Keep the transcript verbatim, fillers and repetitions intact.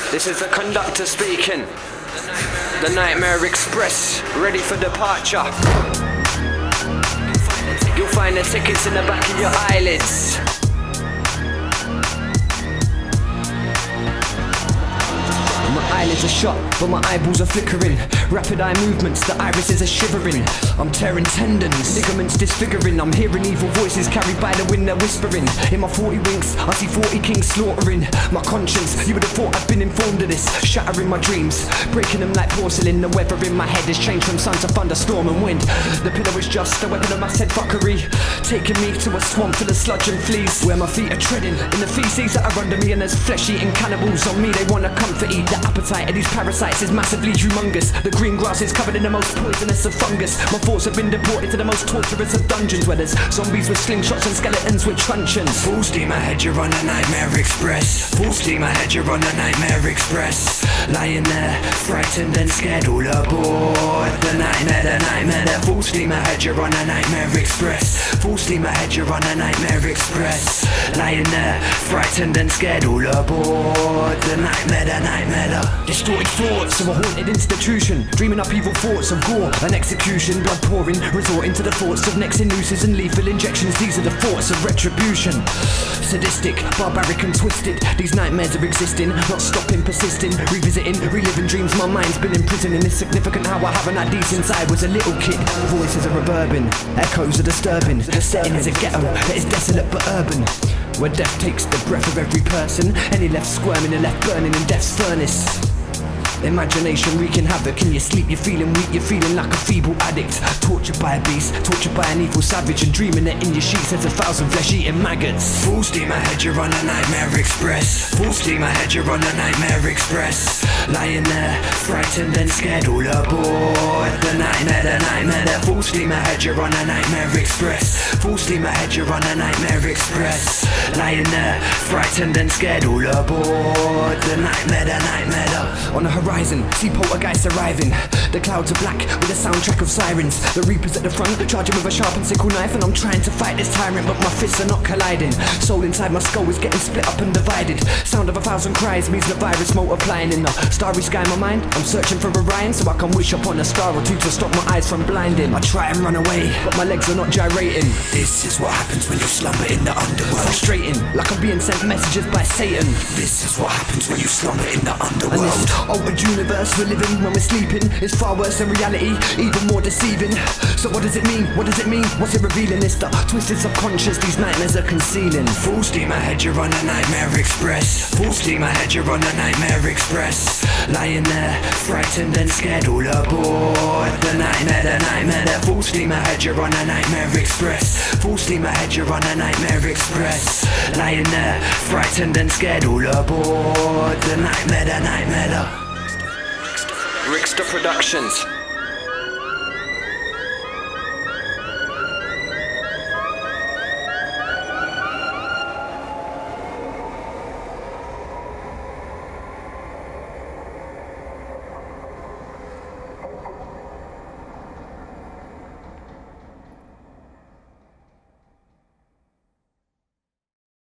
This is the conductor speaking. The Nightmare Express, ready for departure. You'll find the tickets in the back of your eyelids. My eyelids are shut, but my eyeballs are flickering. Rapid eye movements, the irises are shivering. I'm tearing tendons, ligaments disfiguring. I'm hearing evil voices carried by the wind, they're whispering. In my forty winks, I see forty kings slaughtering. My conscience, you would have thought I'd been informed of this. Shattering my dreams, breaking them like porcelain. The weather in my head has changed from sun to thunderstorm and wind. The pillow is just a weapon of mass head fuckery, taking me to a swamp full of sludge and fleas, where my feet are treading in the feces that are under me. And there's flesh-eating cannibals on me, they wanna comfort eat. The appetite of these parasites is massively humongous. The green grass is covered in the most poisonous of fungus. My thoughts have been deported to the most torturous of dungeons, where there's zombies with slingshots and skeletons with truncheons. Full steam ahead, you're on a Nightmare Express. Full steam ahead, you're on a Nightmare Express. Lying there, frightened and scared, all aboard the nightmare, the nightmare. The full steam ahead, you're on a Nightmare Express. Full steam ahead, you're on a Nightmare Express. Lying there, frightened and scared, all aboard the nightmare, the nightmare. The distorted thoughts of a haunted institution, dreaming up evil thoughts of gore and execution. Blood pouring, resorting to the thoughts of necks and nooses and lethal injections. These are the thoughts of retribution. Sadistic, barbaric and twisted, these nightmares are existing, not stopping, persisting, revisiting, reliving dreams. My mind's been imprisoning. It's significant how I haven't had these since I was a little kid. Voices are reverbing, echoes are disturbing. The setting is a ghetto that is desolate but urban, where death takes the breath of every person. Any left squirming and left burning in death's furnace. Imagination wreaking havoc in your sleep. You're feeling weak, you're feeling like a feeble addict. Tortured by a beast, tortured by an evil savage, and dreaming that in your sheets there's a thousand flesh-eating maggots. Full steam ahead, you're on a Nightmare Express. Full steam ahead, you're on a Nightmare Express. Lying there, frightened and scared, all aboard the nightmare, the nightmare. The full steam ahead, you're on a Nightmare Express. Full steam ahead, you're on a Nightmare Express. Lying there, frightened and scared, all aboard the nightmare, the nightmare. The on the horizon, see poltergeists arriving. The clouds are black with a soundtrack of sirens. The reapers at the front, charging with a sharpened sickle knife. And I'm trying to fight this tyrant, but my fists are not colliding. Soul inside my skull is getting split up and divided. Sound of a thousand cries means the virus multiplying. In the starry sky in my mind, I'm searching for Orion, so I can wish upon a star or two to stop my eyes from blinding. I try and run away, but my legs are not gyrating. This is what happens when you slumber in the underworld. Frustrating, like I'm being sent messages by Satan. This is what happens when you slumber in the underworld. And this altered universe we're living when we're sleeping is far worse than reality, even more deceiving. So what does it mean? What does it mean? What's it revealing? It's the twisted subconscious these nightmares are concealing. Full steam ahead, you're on a Nightmare Express. Full steam ahead, you're on a Nightmare Express. Lying there, frightened and scared, all aboard the nightmare, the nightmare. The full steam ahead, you're on a Nightmare Express. Full steam ahead, you're on a Nightmare Express. Lying there, frightened and scared, all aboard the nightmare, the nightmare. The Rickster Productions.